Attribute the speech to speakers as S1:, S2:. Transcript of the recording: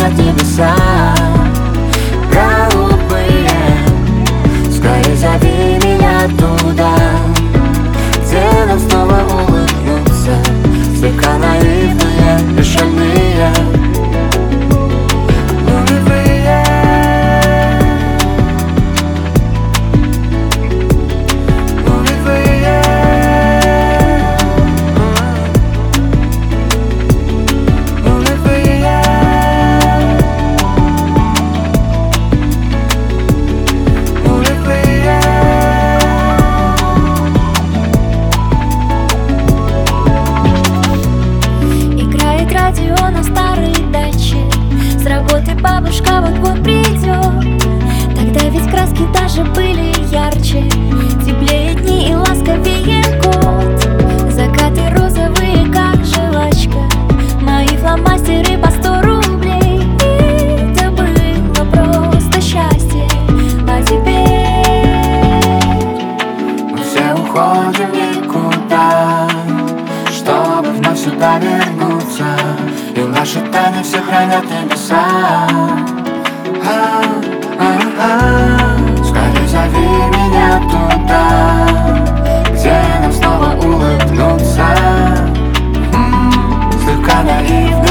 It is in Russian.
S1: хранят небеса. Голубые, скорее зови меня туда, где нам снова улыбнутся слегка наивные и шальные нулевые. Нулевые. Нулевые. Нулевые.
S2: Играет радио на старой даче, с работы бабушка вот-вот придет. Тогда ведь краски даже были ярче, теплее дни и ласковее год. Закаты розовые, как жвачка, мои фломастеры по 100 рублей. И это было просто счастье, а теперь
S1: Мы все уходим никуда, чтобы вновь сюда вернуться, и наши тайны все хранят небеса. Скорее зови меня туда, где нам снова улыбнутся слегка наивные